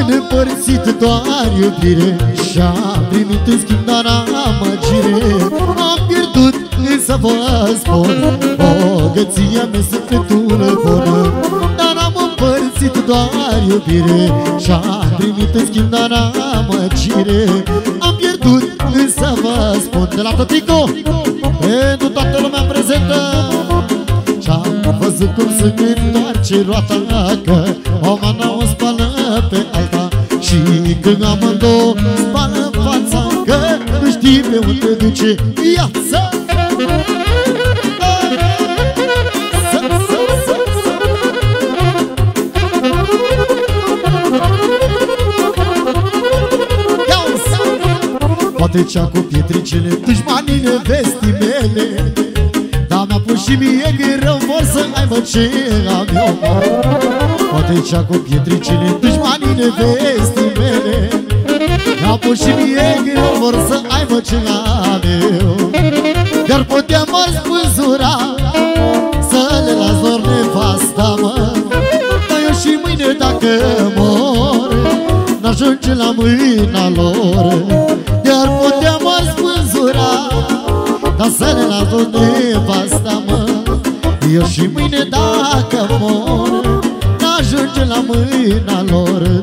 împărțit doar iubire și-am primit în schimb doar amăgire. Am pierdut, însă vă spun, bogăția mea sufletul bună. Dar am împărțit doar iubire și-am primit în schimb doar amăgire. Am pierdut, însă vă spun, de la Tătico pentru toată lumea prezentă. Și-am văzut cum se întoarce roata, că o mană o spală pe alta. Și când amândouă spală fața, că nu știi pe unde duce viața. Poate cea cu pietricele dușmanii nevestii mele, dar mi-a pus și mie că rău vor să aibă ce am eu. Poate cea cu pietricele dușmanii nevestii mele, mi-a pus și mie că rău vor să aibă ce am eu. Dar puteam mă spânzura să le las doar nevasta, mă. Dar eu și mâine dacă mor n-ajunge la mâina lor. Dar puteam mă spânzura ca să le las doar nevasta, mă. Eu și mâine dacă mor n-ajunge la mâina lor.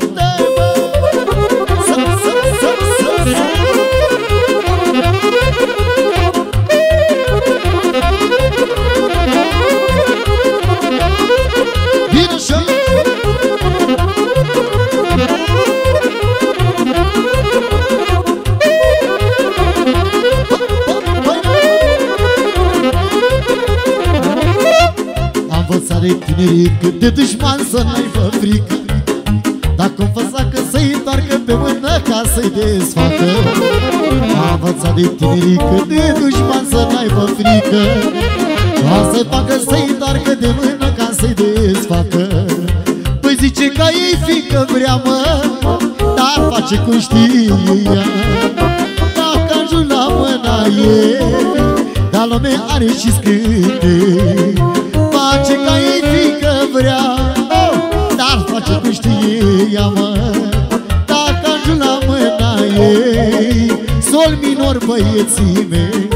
De tinerică, de dușman să n-aibă frică, dacă-mi făsacă să-i întoarcă pe mână ca să-i desfacă. Am învățat de tinerică, de dușman să n-aibă frică, ca să-i facă să-i întoarcă de mână ca să-i desfacă. Păi zice că ei fică vrea, mă, dar face cum știe ea. Dacă ajung la mâna ei, dar lumea are și scânte. Face ca ei fică vrea, dar face cum știe ea, mă. Dacă ajung la mâna ei, sol minor băieții mei.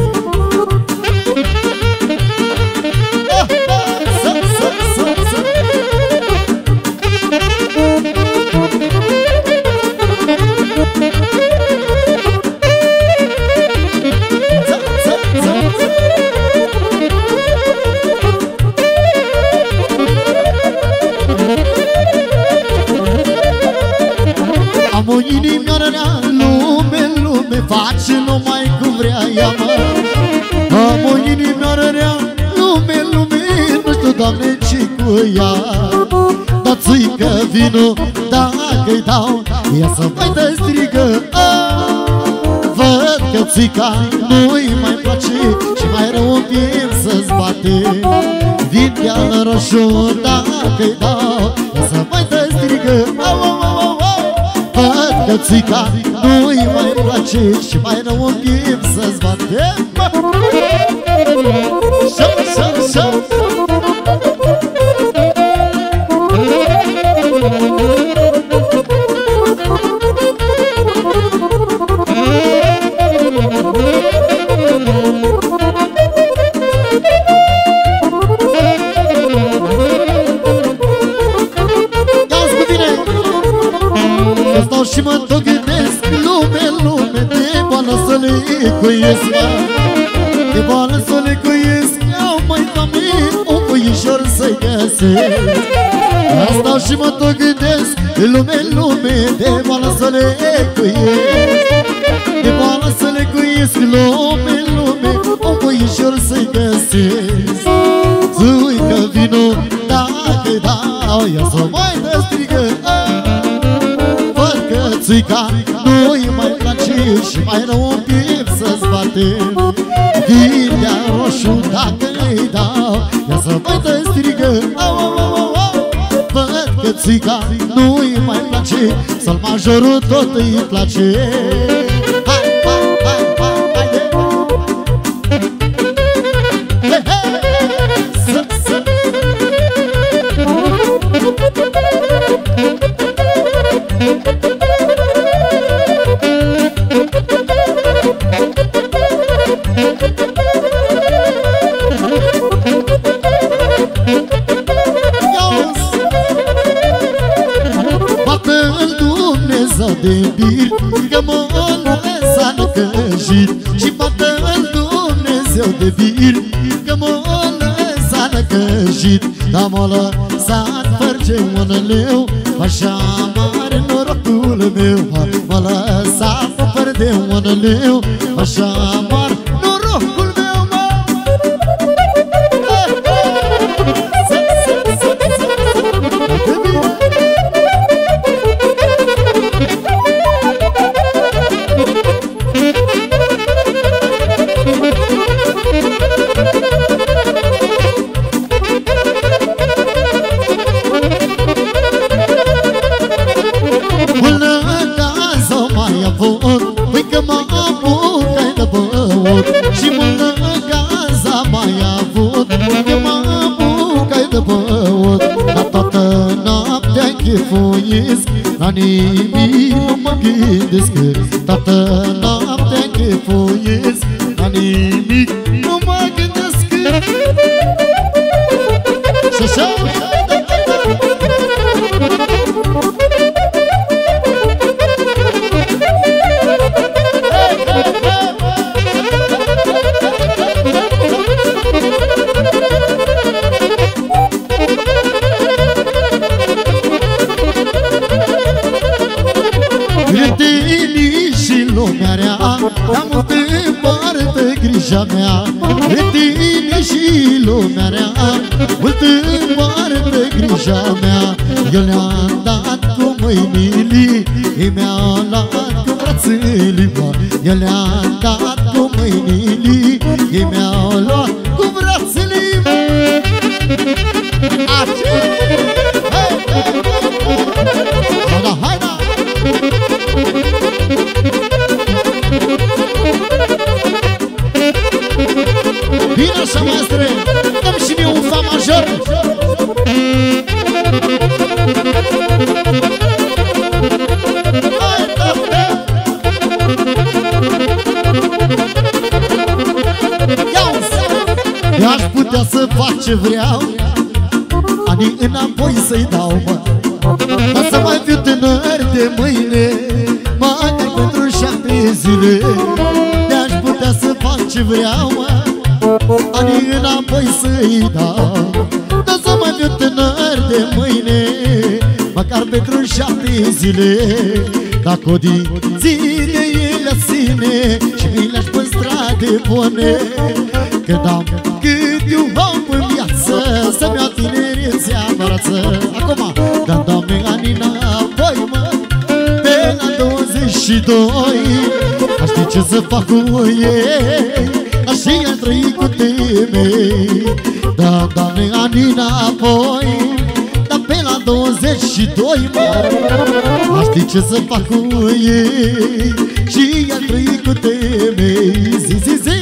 Am o inimioară rea, lume face numai cum vrea ea, mă. Am o inimioară rea, lume, nu știu, Doamne, ce cu ea. Dar țuică vinul, dacă-i dau, ea să mai dă strigă. Văd că țuica nu-i mai place și mai rău un piept să-ți bate. Vin de-al roșu, dacă-i dau, ea să mai dă strigă. Văd că țuica nu-i mai place și mai rău un piept să-ți bate. Șau. Și mă tot gândesc, lume, de boală să le cuiesc, mă. De boală să le cuiesc, iau mai Doamne, un puișor să-i găsesc. Stau și mă tot gândesc, lume, de boală să le cuiesc. De boală să le cuiesc, lume, un puișor să-i găsesc. Țuică vinul, dacă-i dau, ia să mai dă strigă. Țuica nu-i mai place și mai rău un piept să-ți bate. Vinea roșu dacă-i dau, ia să mai dă strigă. Văd că țuica nu-i mai place, să-l majorul tot îi place. Hai! Dumnezeu de bir, că mă lăsa năcăjit. Și bată-l Dumnezeu de bir, că mă lăsa năcăjit. Dar m-a lăsat fără un leu, așa mare norocul meu. M-a lăsat fără de un leu, așa mare norocul meu. Și mână gaza mai avut, că mă apucai de băut. Dar toată noaptea chefuiesc, la nimic nu mă gândesc. Toată noaptea chefuiesc, la nimic nu mă gândesc. Și așa am multă poartă grija mea, de tine și lumea rea. Multă poartă grija mea, eu le-am dat cu mâinile, ei mi-au luat cu brațele. Eu le-am dat cu mâinile, ei mi-au luat cu brațele. Hai da, hai da! Bine așa, maestre, dăm și mie un fa major. Eu-aș putea să fac ce vreau, anii înapoi să-i dau, mă. Ca să mai fiu tânăr de mâine, măcar pentru 7 zile. De-aș putea să fac ce vreau, mă, anii înapoi să-i dau. Dar să mai fiu tânăr de mâine, măcar pentru 7 zile. Dacă o ține ele sine și mi le-aș păstra de bune, că dam cât eu am în viață, să-mi iau tinerețea în brață. Acum, dar Doamne, anii înapoi, mă, pe la 22, aș ști ce să fac cu ei, așa i-am trăit cu temei. Da, Doamne, anii înapoi, dar pe la 22, mă, aș ști ce să fac cu ei, și i-am trăit cu temei. Zi, zi, zi!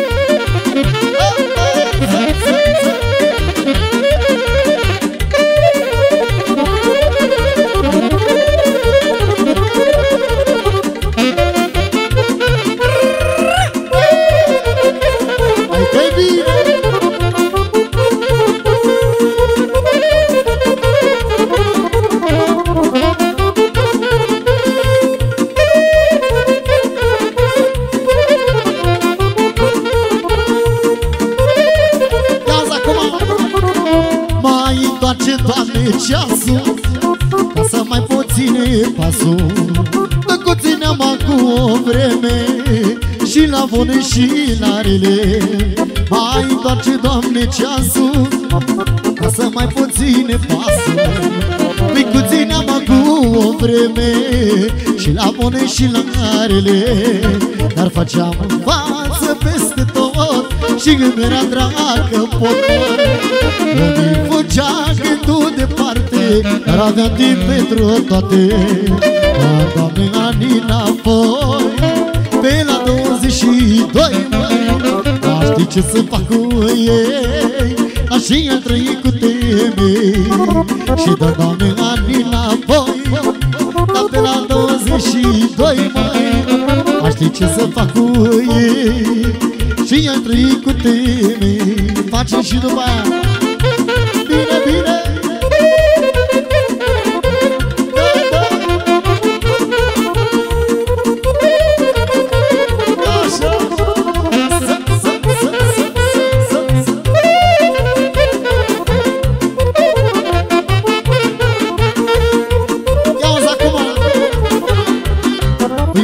Doamne, ceasul, ca să mai pot ține pasul. Dacă țineam acum o vreme, și la bune și la rele. Mai întoarce, Doamne, ceasul, ca să mai pot ține pasul. Păi cu țineam acum o vreme, și la bune și la rele. Dar făceam față peste tot, și îmi era dragă popor. Îmi fugea gândul departe, dar avea timp pentru toate. Dar, Doamne, anii înapoi, pe la 22, dar știi ce să fac cu ei, așa i-am trăit cu temei. Și da, Doamne, anii înapoi, dar pe la 22, dar știi ce să fac cu ei, și i-am trăit cu temei. Facem și după aia. Bine, bine!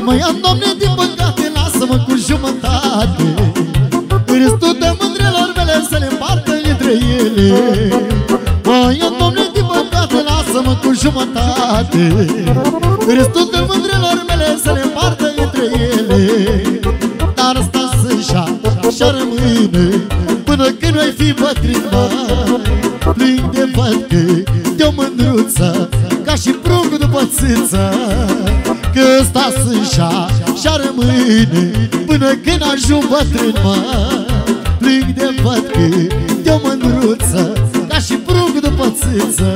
mă ia, Doamne, din păcate, lasă-mă cu jumătate. Restul de mândrelor mele să le împartă între ele. Mă ia, Doamne, din păcate, lasă-mă cu jumătate. Restul de mândrelor mele să le împartă între ele. Dar asta să-și așa rămâne până când ai fi bătrân, mai plâng de văd că de-o mândruță ca și pruncul după țâță. Că ăsta să-și așa rămâne până când ajung bătrân, mai plâng de văd că de-o mândruță ca și pruncul după țâță.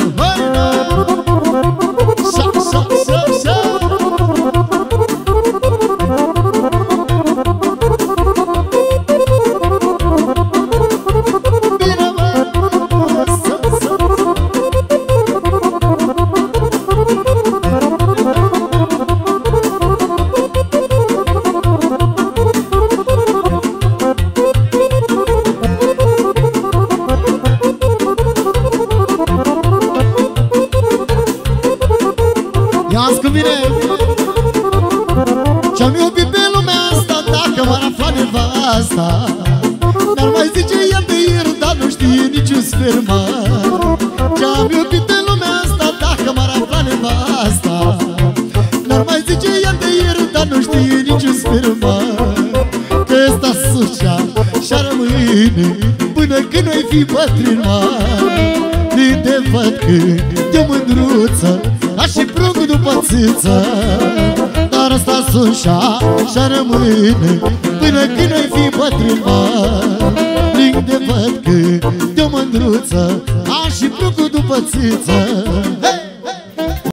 Ia-ți cu mine ce-am iubit pe lumea asta, dacă m-ar afla nevasta, n-ar mai zice ea de ieri, dar nu știe niciun sfermar. Ce-am iubit pe lumea asta, dacă m-ar afla nevasta, n-ar mai zice ea de ieri, dar nu știe niciun sfermar. Că ăsta sucea și-a rămâne până când noi fi bătrân, mai plin de văd că de-o mândruță ca și pruncul după țâță. Dar asta sușa și-a rămâne până când noi fi bătrân, mai plin de văd că de-o mândruță ca și pruncul după țâță.